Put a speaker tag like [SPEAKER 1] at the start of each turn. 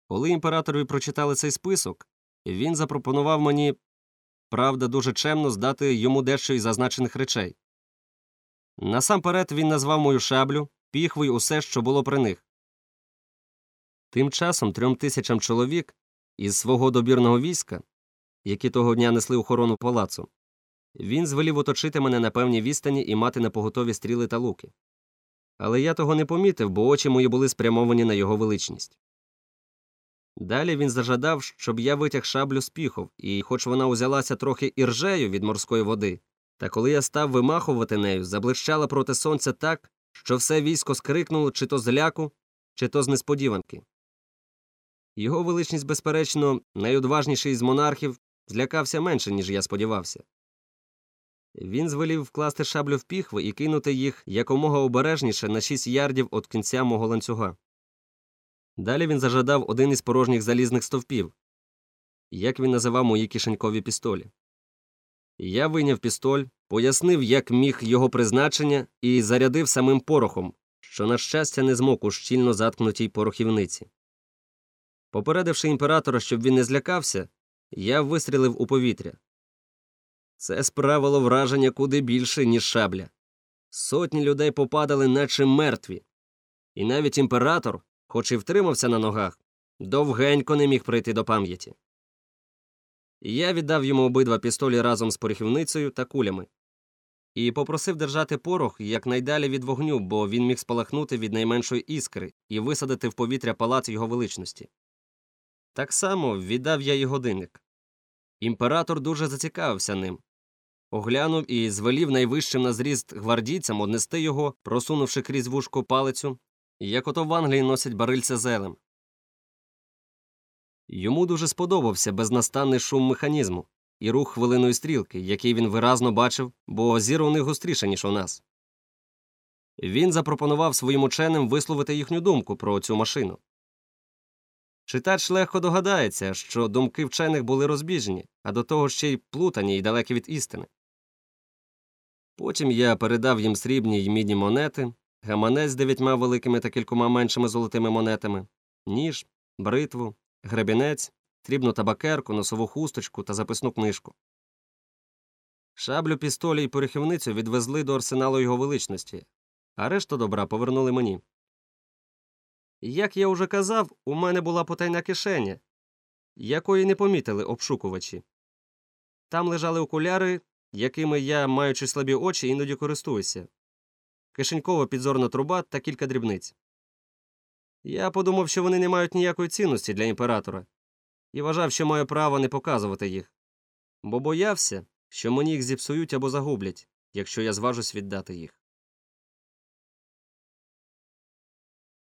[SPEAKER 1] Коли імператорові прочитали цей список, він запропонував мені, правда, дуже чемно здати йому дещо із зазначених речей. Насамперед він назвав мою шаблю, піхву й усе, що було при них. Тим часом 3000 чоловік із свого добірного війська, які того дня несли охорону палацу, він звелів оточити мене на певній відстані і мати напоготові стріли та луки. Але я того не помітив, бо очі мої були спрямовані на його величність. Далі він зажадав, щоб я витяг шаблю з піхов, і хоч вона узялася трохи іржею від морської води, та коли я став вимахувати нею, заблищала проти сонця так, що все військо скрикнуло чи то з ляку, чи то з несподіванки. Його величність, безперечно, найодважніший із монархів, злякався менше, ніж я сподівався. Він звелів вкласти шаблю в піхви і кинути їх якомога обережніше на 6 ярдів від кінця мого ланцюга. Далі він зажадав один із порожніх залізних стовпів, як він називав мої кишенькові пістолі. Я вийняв пістоль, пояснив, як міг його призначення, і зарядив самим порохом, що, на щастя, не змог у щільно заткнутій порохівниці. Попередивши імператора, щоб він не злякався, я вистрілив у повітря. Це справило враження куди більше, ніж шабля. Сотні людей попадали, наче мертві. І навіть імператор, хоч і втримався на ногах, довгенько не міг прийти до пам'яті. Я віддав йому обидва пістолі разом з порохівницею та кулями. І попросив держати порох якнайдалі від вогню, бо він міг спалахнути від найменшої іскри і висадити в повітря палац його величності. Так само віддав я й годинник. Імператор дуже зацікавився ним. Оглянув і звелів найвищим на зріст гвардійцям однести його, просунувши крізь вушко палицю, як ото в Англії носять барильця зелем. Йому дуже сподобався безнастанний шум механізму і рух хвилиної стрілки, який він виразно бачив, бо зір у них гостріше, ніж у нас. Він запропонував своїм ученим висловити їхню думку про цю машину. Читач легко догадається, що думки вчених були розбіжні, а до того ще й плутані і далекі від істини. Потім я передав їм срібні й мідні монети, гаманець з 9 великими та кількома меншими золотими монетами, ніж, бритву, гребінець, срібну табакерку, носову хусточку та записну книжку. Шаблю, пістолі й порохівницю відвезли до арсеналу його величності, а решту добра повернули мені. Як я уже казав, у мене була потайна кишеня, якої не помітили обшукувачі. Там лежали окуляри, якими я, маючи слабі очі, іноді користуюся, кишенькова підзорна труба та кілька дрібниць. Я подумав, що вони не мають ніякої цінності для імператора, і вважав, що маю право не показувати їх, бо боявся, що мені їх зіпсують або загублять, якщо я зважусь віддати їх.